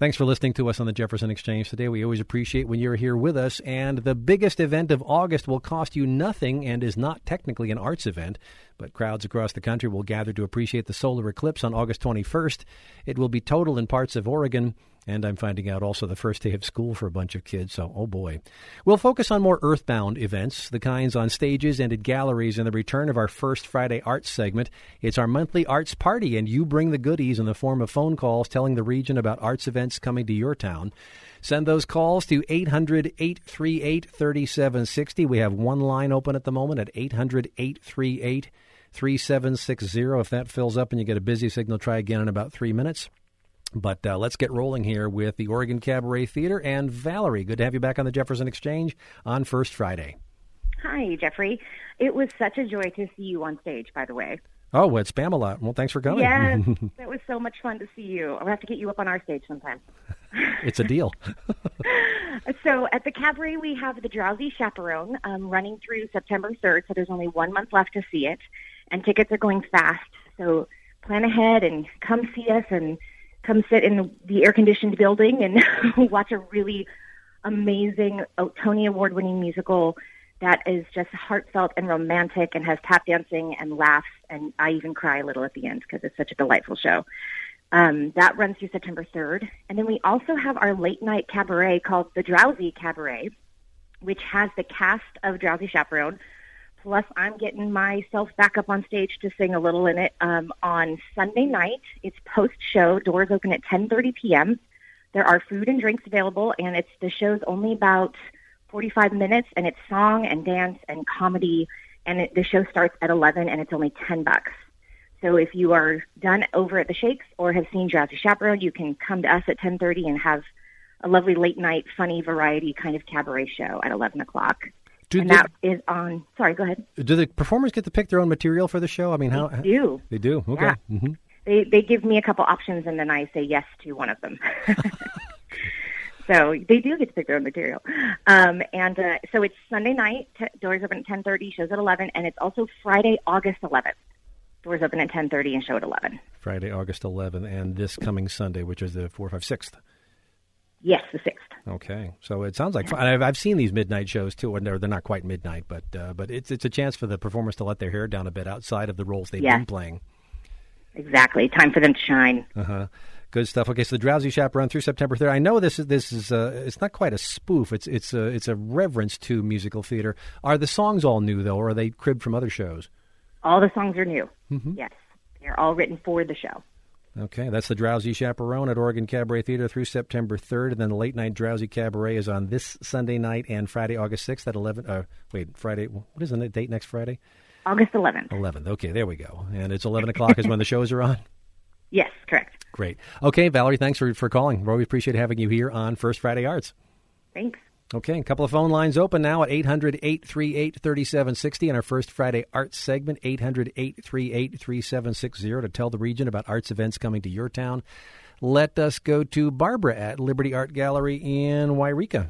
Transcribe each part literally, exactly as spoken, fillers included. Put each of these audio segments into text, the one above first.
Thanks for listening to us on the Jefferson Exchange today. We always appreciate when you're here with us. And the biggest event of August will cost you nothing and is not technically an arts event, but crowds across the country will gather to appreciate the solar eclipse on August twenty-first. It will be total in parts of Oregon. And I'm finding out also the first day of school for a bunch of kids, so oh boy. We'll focus on more earthbound events, the kinds on stages and at galleries, in the return of our first Friday Arts segment. It's our monthly arts party, and you bring the goodies in the form of phone calls telling the region about arts events coming to your town. Send those calls to eight hundred, eight three eight, three seven six zero. We have one line open at the moment at eight hundred, eight three eight, three seven six zero. If that fills up and you get a busy signal, try again in about three minutes. But uh, let's get rolling here with the Oregon Cabaret Theater and Valerie. Good to have you back on the Jefferson Exchange on First Friday. Hi, Jeffrey. It was such a joy to see you on stage, by the way. Oh, well, it's Spamalot. Well, thanks for coming. Yes, it was so much fun to see you. I'll have to get you up on our stage sometime. It's a deal. So at the Cabaret, we have The Drowsy Chaperone um, running through September third, so there's only one month left to see it, and tickets are going fast. So plan ahead and come see us and come sit in the air-conditioned building and watch a really amazing Tony Award-winning musical that is just heartfelt and romantic and has tap dancing and laughs, and I even cry a little at the end because it's such a delightful show. Um, that runs through September third. And then we also have our late-night cabaret called The Drowsy Cabaret, which has the cast of Drowsy Chaperone, plus I'm getting myself back up on stage to sing a little in it um, on Sunday night. It's post-show. Doors open at ten thirty p.m. There are food and drinks available, and it's the show's only about forty-five minutes, and it's song and dance and comedy, and it, the show starts at eleven, and it's only ten bucks. So if you are done over at the Shakes or have seen Drowsy Chaperone, you can come to us at ten thirty and have a lovely late-night, funny, variety kind of cabaret show at eleven o'clock. Do and they, that is on, sorry, go ahead. Do the performers get to pick their own material for the show? I mean, how? They do. They do, okay. Yeah. Mm-hmm. They, they give me a couple options, and then I say yes to one of them. So they do get to pick their own material. Um, and uh, so it's Sunday night, t- doors open at ten thirty, shows at eleven, and it's also Friday, August eleventh. Doors open at ten thirty and show at eleven. Friday, August eleventh, and this coming Sunday, which is the fourth, fifth, sixth. Yes, the sixth. Okay, so it sounds like fun. I've, I've seen these midnight shows too, and they're they're not quite midnight, but uh, but it's it's a chance for the performers to let their hair down a bit outside of the roles they've yes. been playing. Exactly, time for them to shine. Uh huh. Good stuff. Okay, so The Drowsy Chaperone through September third. I know this is this is uh, it's not quite a spoof. It's it's a it's a reverence to musical theater. Are the songs all new though, or are they cribbed from other shows? All the songs are new. Mm-hmm. Yes, they're all written for the show. Okay, that's The Drowsy Chaperone at Oregon Cabaret Theater through September third, and then the Late Night Drowsy Cabaret is on this Sunday night and Friday, August sixth at eleven. Uh, wait, Friday. What is the date next Friday? August eleventh. eleventh. Okay, there we go. And it's eleven o'clock is when the shows are on? Yes, correct. Great. Okay, Valerie, thanks for, for calling. We appreciate having you here on First Friday Arts. Thanks. Okay, a couple of phone lines open now at eight hundred, eight three eight, three seven six zero in our First Friday Arts segment, eight hundred, eight three eight, three seven six zero to tell the region about arts events coming to your town. Let us go to Barbara at Liberty Art Gallery in Wairika.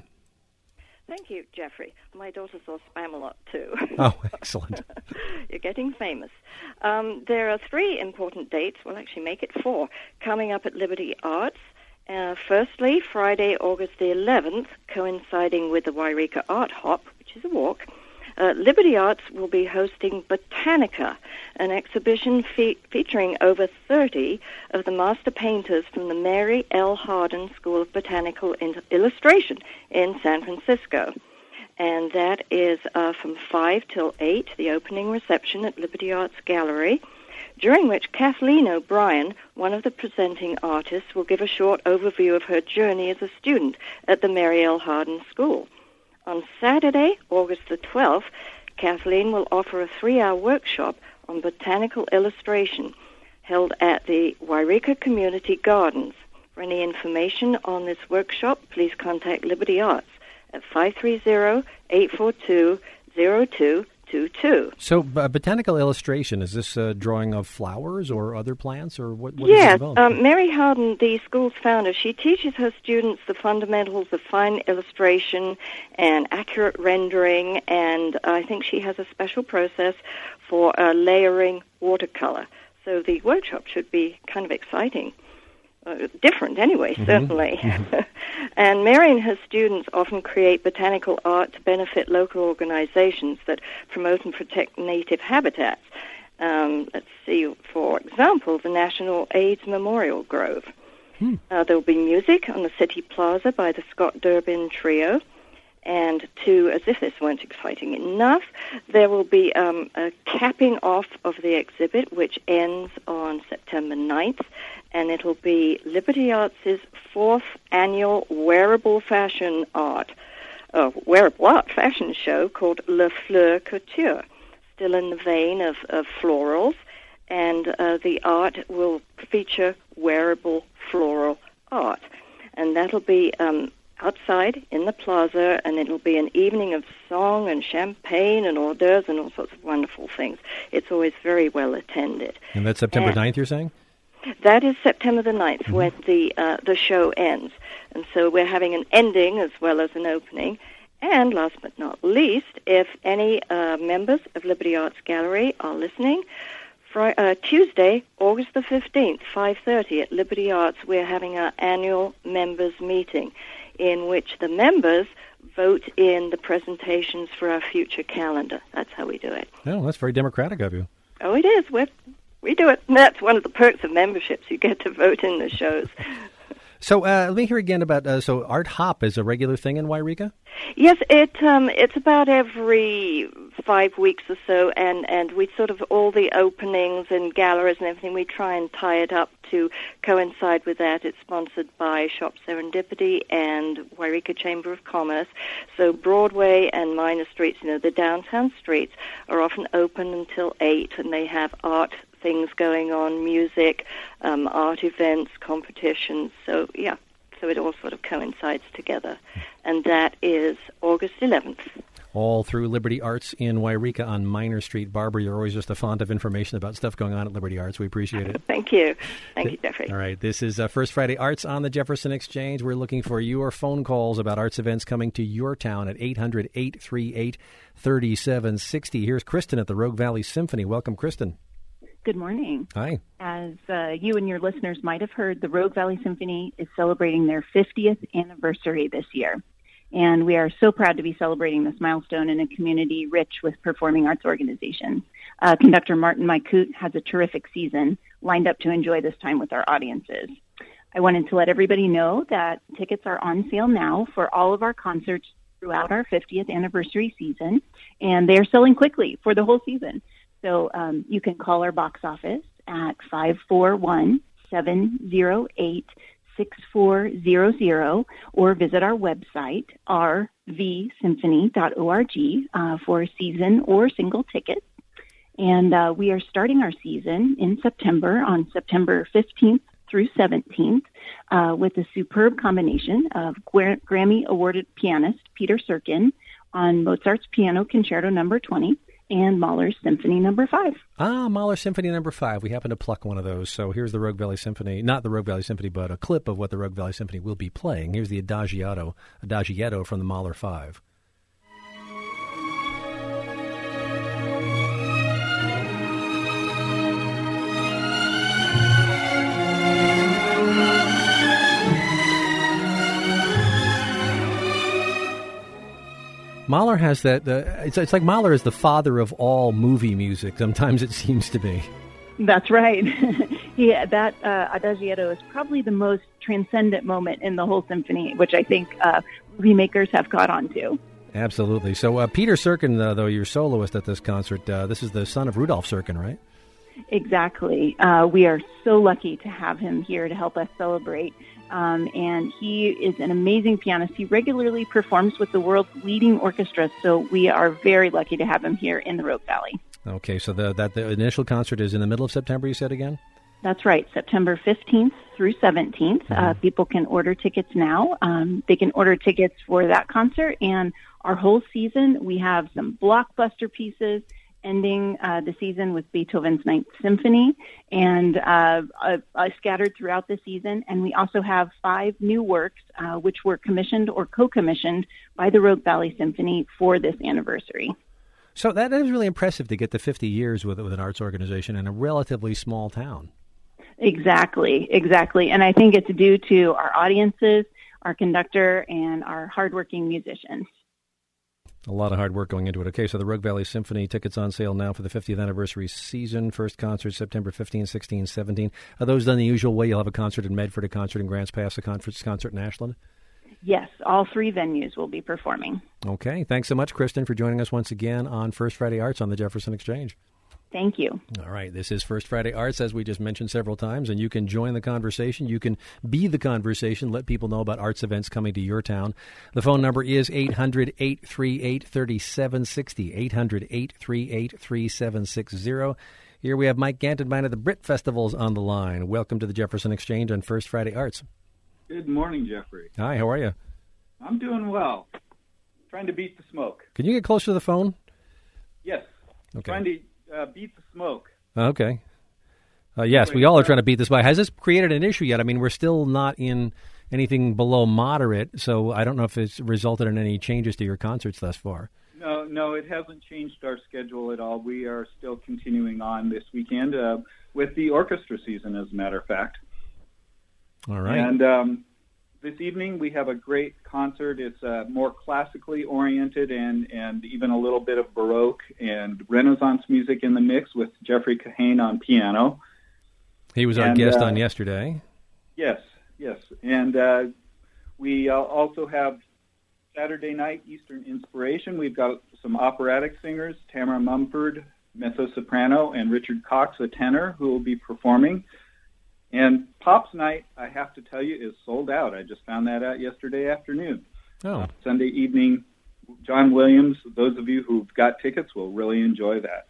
Thank you, Jeffrey. My daughter saw Spamalot, too. Oh, excellent. You're getting famous. Um, there are three important dates, well, actually make it four, coming up at Liberty Arts. Uh, firstly, Friday, August the eleventh, coinciding with the Wairika Art Hop, which is a walk, uh, Liberty Arts will be hosting Botanica, an exhibition fe- featuring over thirty of the master painters from the Mary L. Hardin School of Botanical in- Illustration in San Francisco. And that is uh, from five till eight, the opening reception at Liberty Arts Gallery, during which Kathleen O'Brien, one of the presenting artists, will give a short overview of her journey as a student at the Mary L. Hardin School. On Saturday, August the twelfth, Kathleen will offer a three-hour workshop on botanical illustration held at the Wairika Community Gardens. For any information on this workshop, please contact Liberty Arts at five three zero, eight four two, zero two two two. So, uh, botanical illustration, is this a drawing of flowers or other plants, or what, what yes, is it um, Mary Hardin, the school's founder, she teaches her students the fundamentals of fine illustration and accurate rendering, and I think she has a special process for uh, layering watercolor. So the workshop should be kind of exciting. uh, different anyway, mm-hmm. certainly. Mm-hmm. And Mary and her students often create botanical art to benefit local organizations that promote and protect native habitats. Um, let's see, for example, the National AIDS Memorial Grove. Hmm. Uh, there will be music on the City Plaza by the Scott Durbin Trio. And to, as if this weren't exciting enough, there will be um, a capping off of the exhibit, which ends on September ninth, and it'll be Liberty Arts' fourth annual wearable fashion art, uh, wearable art fashion show called Le Fleur Couture, still in the vein of, of florals, and uh, the art will feature wearable floral art. And that'll be um, outside in the plaza, and it'll be an evening of song and champagne and hors d'oeuvres and all sorts of wonderful things. It's always very well attended. And that's September and ninth, you're saying? That is September the ninth, mm-hmm. when the uh, the show ends. And so we're having an ending as well as an opening. And last but not least, if any uh, members of Liberty Arts Gallery are listening, Friday, uh, Tuesday, August the fifteenth, five thirty at Liberty Arts, we're having our annual members meeting, in which the members vote in the presentations for our future calendar. That's how we do it. Oh, that's very democratic of you. Oh, it is. We're, we do it. And that's one of the perks of memberships. You get to vote in the shows. So uh, let me hear again about, uh, so Art Hop is a regular thing in Wairika? Yes, it um, it's about every five weeks or so, and, and we sort of, all the openings and galleries and everything, we try and tie it up to coincide with that. It's sponsored by Shop Serendipity and Wairika Chamber of Commerce. So Broadway and minor streets, you know, the downtown streets are often open until eight, and they have art things going on, music, um, art events, competitions. So, yeah, so it all sort of coincides together. And that is August eleventh. All through Liberty Arts in Wairika on Minor Street. Barbara, you're always just a font of information about stuff going on at Liberty Arts. We appreciate it. Thank you. Thank you, Jeffrey. All right. This is uh, First Friday Arts on the Jefferson Exchange. We're looking for your phone calls about arts events coming to your town at eight hundred, eight three eight, three seven six zero. Here's Kristen at the Rogue Valley Symphony. Welcome, Kristen. Good morning. Hi. As uh, you and your listeners might have heard, the Rogue Valley Symphony is celebrating their fiftieth anniversary this year. And we are so proud to be celebrating this milestone in a community rich with performing arts organizations. Uh, conductor Martin Maikut has a terrific season lined up to enjoy this time with our audiences. I wanted to let everybody know that tickets are on sale now for all of our concerts throughout our fiftieth anniversary season, and they are selling quickly for the whole season. So um, you can call our box office at five four one, seven zero eight, six four zero zero or visit our website, r v symphony dot org, uh, for season or single tickets. And uh, we are starting our season in September on September fifteenth through seventeenth uh, with a superb combination of Gra- Grammy awarded pianist Peter Serkin on Mozart's Piano Concerto number twenty. And Mahler's Symphony Number Five. Ah, Mahler Symphony Number Five. We happen to pluck one of those. So here's the Rogue Valley Symphony, not the Rogue Valley Symphony, but a clip of what the Rogue Valley Symphony will be playing. Here's the Adagiato, Adagietto from the Mahler Five. Mahler has that, uh, it's, it's like Mahler is the father of all movie music, sometimes it seems to be. That's right. yeah, that uh, Adagietto is probably the most transcendent moment in the whole symphony, which I think uh, movie makers have caught on to. Absolutely. So uh, Peter Serkin, uh, though, your soloist at this concert, uh, this is the son of Rudolf Serkin, right? Exactly. Uh, we are so lucky to have him here to help us celebrate. Um, and he is an amazing pianist. He regularly performs with the world's leading orchestras, so we are very lucky to have him here in the Rogue Valley. Okay, so the, that the initial concert is in the middle of September, you said again? That's right, September fifteenth through seventeenth. Mm-hmm. Uh, people can order tickets now. Um, they can order tickets for that concert and our whole season. We have some blockbuster pieces ending uh, the season with Beethoven's Ninth Symphony, and uh, uh, uh, scattered throughout the season. And we also have five new works uh, which were commissioned or co-commissioned by the Rogue Valley Symphony for this anniversary. So that is really impressive to get to fifty years with with an arts organization in a relatively small town. Exactly, exactly. And I think it's due to our audiences, our conductor, and our hardworking musicians. A lot of hard work going into it. Okay, so the Rogue Valley Symphony, tickets on sale now for the fiftieth anniversary season. First concert September fifteenth, sixteenth, seventeenth. Are those done the usual way? You'll have a concert in Medford, a concert in Grants Pass, a conference concert in Ashland? Yes, all three venues will be performing. Okay, thanks so much, Kristen, for joining us once again on First Friday Arts on the Jefferson Exchange. Thank you. All right. This is First Friday Arts, as we just mentioned several times, and you can join the conversation. You can be the conversation. Let people know about arts events coming to your town. The phone number is eight hundred, eight three eight, three seven six zero, eight hundred, eight three eight, three seven six zero. Here we have Mike Gantenbein of the Brit Festivals on the line. Welcome to the Jefferson Exchange on First Friday Arts. Good morning, Jeffrey. Hi, how are you? I'm doing well. Trying to beat the smoke. Can you get closer to the phone? Yes. Okay. Trying to uh, beat the smoke. Okay. Uh, yes, we all are trying to beat this by. Has this created an issue yet? I mean, we're still not in anything below moderate, so I don't know if it's resulted in any changes to your concerts thus far. No, no, it hasn't changed our schedule at all. We are still continuing on this weekend uh, with the orchestra season, as a matter of fact. All right. And um, this evening we have a great concert. It's uh, more classically oriented and, and even a little bit of Baroque and Renaissance music in the mix with Jeffrey Kahane on piano. He was our and, guest uh, on yesterday. Yes, yes. And uh, we uh, also have Saturday night Eastern Inspiration. We've got some operatic singers, Tamara Mumford, mezzo-soprano, and Richard Cox, a tenor, who will be performing. And Pops Night, I have to tell you, is sold out. I just found that out yesterday afternoon. Oh. Uh, Sunday evening, John Williams, those of you who've got tickets will really enjoy that.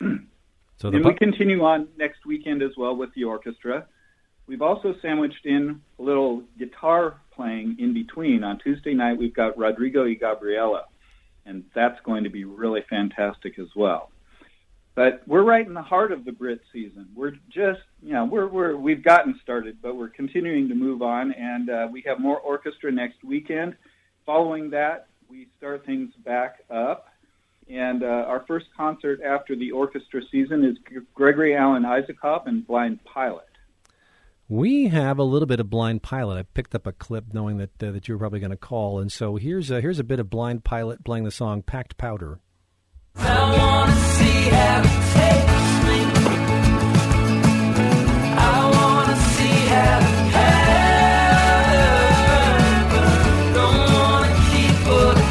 So the and pu- we continue on next weekend as well with the orchestra. We've also sandwiched in a little guitar playing in between. On Tuesday night, we've got Rodrigo y Gabriela, and that's going to be really fantastic as well. But we're right in the heart of the Brit season. We're just, you know, we're, we're, we've gotten started, but we're continuing to move on, and uh, we have more orchestra next weekend. Following that, we start things back up, and uh, our first concert after the orchestra season is Gregory Alan Isakov and Blind Pilot. We have a little bit of Blind Pilot. I picked up a clip knowing that uh, that you were probably going to call, and so here's a, here's a bit of Blind Pilot playing the song Packed Powder. I want to see how it takes me. I want to see how the powder burns. Don't want to keep all the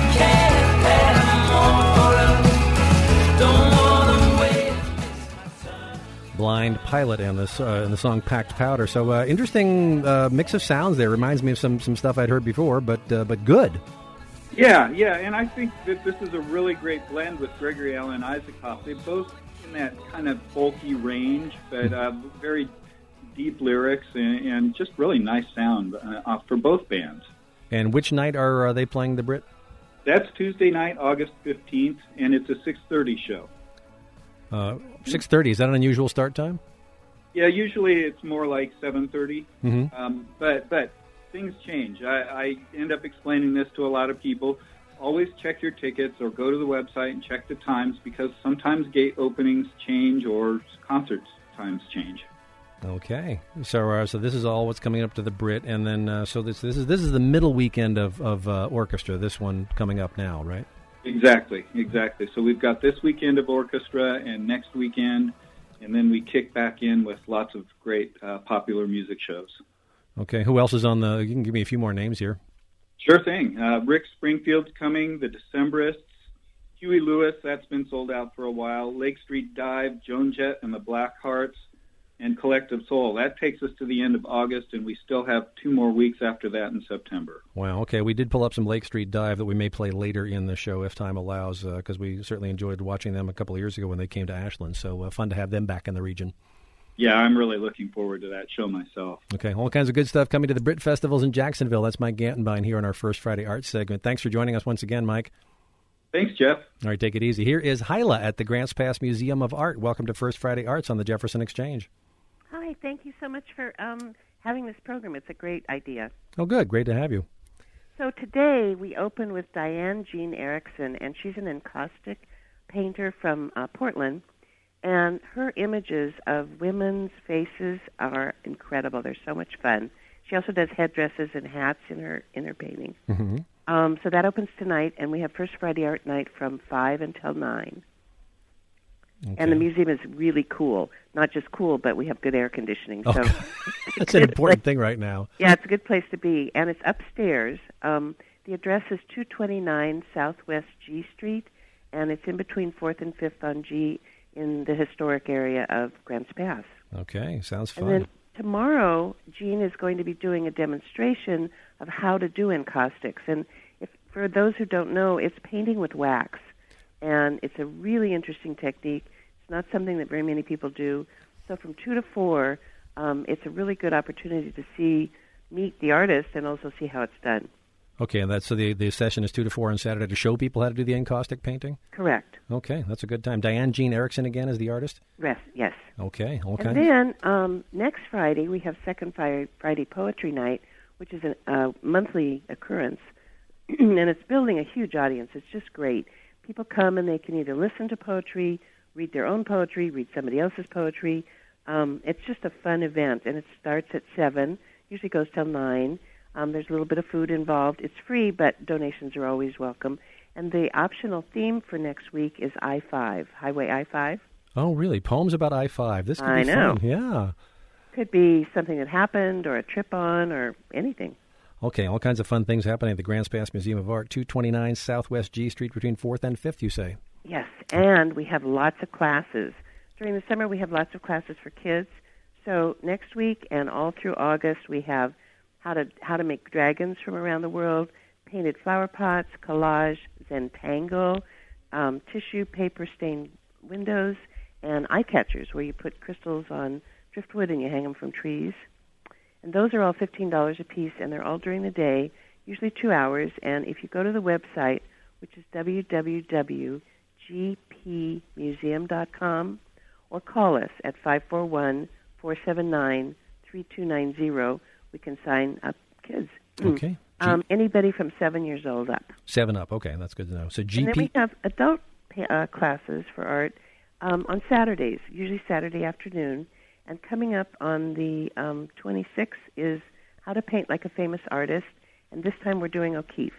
cat and more. Don't want to wait and miss my turn. Blind Pilot and this uh, and the song Packed Powder. So uh, interesting uh, mix of sounds there. Reminds me of some some stuff I'd heard before, but uh, but good. Yeah, yeah, and I think that this is a really great blend with Gregory Alan Isakov. They both in that kind of folky range, but uh, very deep lyrics and, and just really nice sound uh, for both bands. And which night are uh, they playing the Brit? That's Tuesday night, August fifteenth, and it's a six thirty show. Uh, six thirty. Is that an unusual start time? Yeah, usually it's more like seven thirty, Mm-hmm. um, but but things change. I, I end up explaining this to a lot of people. Always check your tickets or go to the website and check the times, because sometimes gate openings change or concert times change. Okay, so uh, so this is all what's coming up to the Brit, and then uh, so this this is this is the middle weekend of of uh, orchestra. This one coming up now, right? Exactly, exactly. So we've got this weekend of orchestra and next weekend, and then we kick back in with lots of great uh, popular music shows. Okay, who else is on the? You can give me a few more names here. Sure thing. Uh, Rick Springfield's coming, the Decemberists, Huey Lewis, that's been sold out for a while, Lake Street Dive, Joan Jett and the Blackhearts, and Collective Soul. That takes us to the end of August, and we still have two more weeks after that in September. Wow, okay, we did pull up some Lake Street Dive that we may play later in the show if time allows, because uh, we certainly enjoyed watching them a couple of years ago when they came to Ashland, so uh, fun to have them back in the region. Yeah, I'm really looking forward to that show myself. Okay, all kinds of good stuff coming to the Brit Festivals in Jacksonville. That's Mike Gantenbein here on our First Friday Arts segment. Thanks for joining us once again, Mike. Thanks, Jeff. All right, take it easy. Here is Hyla at the Grants Pass Museum of Art. Welcome to First Friday Arts on the Jefferson Exchange. Hi, thank you so much for um, having this program. It's a great idea. Oh, good. Great to have you. So today we open with Diane Jean Erickson, and she's an encaustic painter from uh, Portland. And her images of women's faces are incredible. They're so much fun. She also does headdresses and hats in her in her painting. Mm-hmm. Um, so that opens tonight, and we have First Friday Art Night from five until nine. Okay. And the museum is really cool. Not just cool, but we have good air conditioning. Oh, so that's an important thing right now. Yeah, it's a good place to be. And it's upstairs. Um, the address is two twenty-nine Southwest G Street, and it's in between fourth and fifth on G in the historic area of Grants Pass. Okay, sounds fun. And then tomorrow, Jean is going to be doing a demonstration of how to do encaustics. And if, for those who don't know, it's painting with wax. And it's a really interesting technique. It's not something that very many people do. So from two to four, um, it's a really good opportunity to see, meet the artist, and also see how it's done. Okay, and that's so the the session is two to four on Saturday to show people how to do the encaustic painting? Correct. Okay, that's a good time. Diane Jean Erickson again is the artist? Yes, yes. Okay, okay. And then um, next Friday, we have Second Friday, Friday Poetry Night, which is a uh, monthly occurrence, and it's building a huge audience. It's just great. People come and they can either listen to poetry, read their own poetry, read somebody else's poetry. Um, it's just a fun event, and it starts at seven, usually goes till nine. Um, there's a little bit of food involved. It's free, but donations are always welcome. And the optional theme for next week is I five, Highway I five. Oh, really? Poems about I five. This could I be know. fun. Yeah. Could be something that happened or a trip on or anything. Okay, all kinds of fun things happening at the Grants Pass Museum of Art, two twenty-nine Southwest G Street between fourth and fifth, you say? Yes, and we have lots of classes. During the summer, we have lots of classes for kids. So next week and all through August, we have how to how to make dragons from around the world, painted flower pots, collage, Zentangle, um, tissue paper stained windows, and eye catchers where you put crystals on driftwood and you hang them from trees. And those are all fifteen dollars a piece, and they're all during the day, usually two hours. And if you go to the website, which is w w w dot g p museum dot com, or call us at five four one, four seven nine, three two nine zero, we can sign up kids. Okay. Um, anybody from seven years old up. Seven up. Okay, that's good to know. So G P. And then we have adult uh, classes for art um, on Saturdays, usually Saturday afternoon. And coming up on the um, twenty-sixth is How to Paint Like a Famous Artist, and this time we're doing O'Keeffe.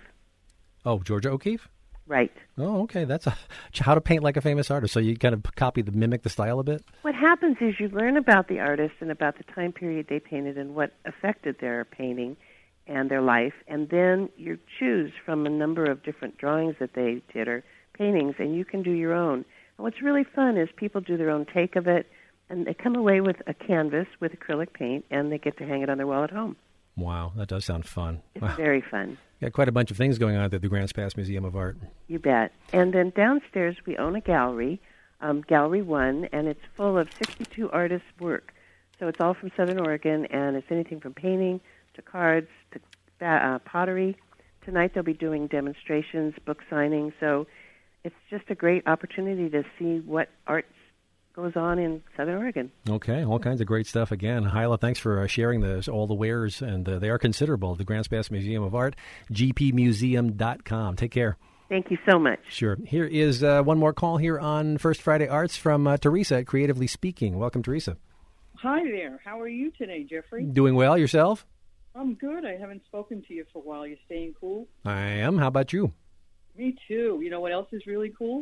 Oh, Georgia O'Keeffe? Right. Oh, okay. That's a, How to Paint Like a Famous Artist. So you kind of copy, the mimic the style a bit? What happens is you learn about the artist and about the time period they painted and what affected their painting and their life, and then you choose from a number of different drawings that they did or paintings, and you can do your own. And what's really fun is people do their own take of it, and they come away with a canvas with acrylic paint, and they get to hang it on their wall at home. Wow, that does sound fun. It's Wow. very fun. Got quite a bunch of things going on at the Grants Pass Museum of Art. You bet. And then downstairs we own a gallery, um, Gallery One, and it's full of sixty-two artists' work. So it's all from Southern Oregon, and it's anything from painting to cards to uh, pottery. Tonight they'll be doing demonstrations, book signings. So it's just a great opportunity to see what art goes on in Southern Oregon. Okay, all kinds of great stuff again. Hyla, thanks for uh, sharing this, all the wares, and uh, they are considerable. The Grants Pass Museum of Art, g p museum dot com. Take care. Thank you so much. Sure. Here is uh, one more call here on First Friday Arts from uh, Teresa at Creatively Speaking. Welcome, Teresa. Hi there. How are you today, Jeffrey? Doing well. Yourself? I'm good. I haven't spoken to you for a while. You staying cool? I am. How about you? Me too. You know what else is really cool?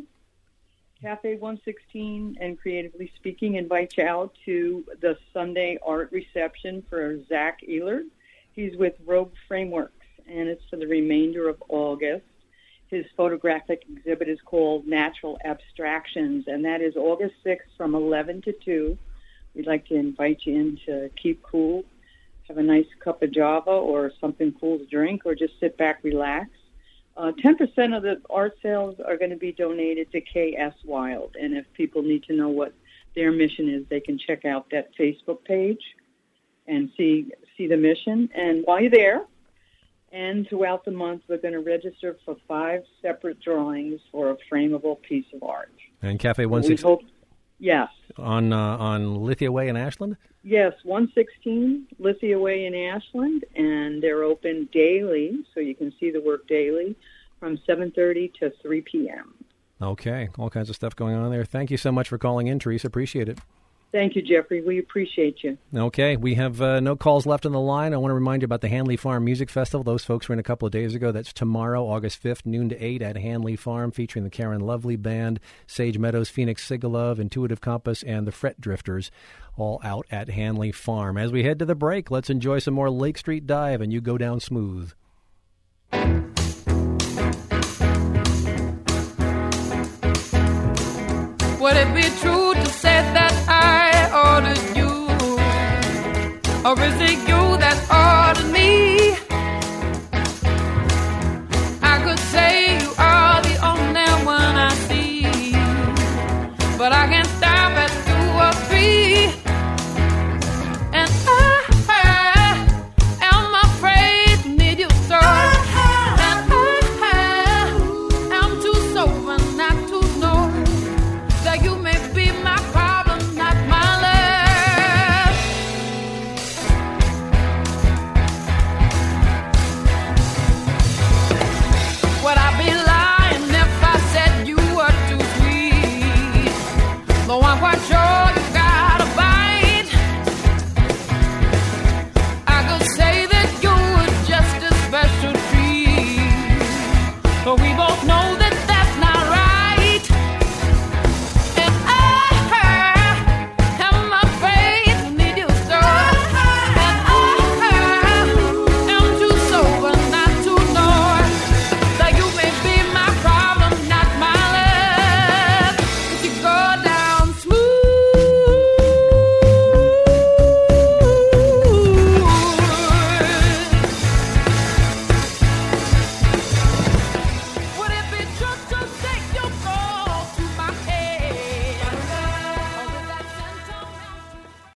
Cafe one sixteen and Creatively Speaking invites you out to the Sunday art reception for Zach Ehlert. He's with Rogue Frameworks, and it's for the remainder of August. His photographic exhibit is called Natural Abstractions, and that is August sixth from eleven to two. We'd like to invite you in to keep cool, have a nice cup of Java or something cool to drink, or just sit back, relax. Uh, ten percent of the art sales are going to be donated to K S Wild, and if people need to know what their mission is, they can check out that Facebook page and see see the mission. And while you're there, and throughout the month, we're going to register for five separate drawings for a frameable piece of art. And Cafe one We sixteen hope, yes, on uh, on Lithia Way in Ashland? yes, one sixteen Lithia Way in Ashland, and they're open daily, so you can see the work daily, from seven thirty to three p.m. Okay, all kinds of stuff going on there. Thank you so much for calling in, Teresa. Appreciate it. Thank you, Jeffrey. We appreciate you. Okay, we have uh, no calls left on the line. I want to remind you about the Hanley Farm Music Festival. Those folks were in a couple of days ago. That's tomorrow, August fifth, noon to eight at Hanley Farm, featuring the Karen Lovely Band, Sage Meadows, Phoenix Sigalove, Intuitive Compass, and the Fret Drifters, all out at Hanley Farm. As we head to the break, let's enjoy some more Lake Street Dive, and you go down smooth. Would it be true to say that I ordered you? Or is it your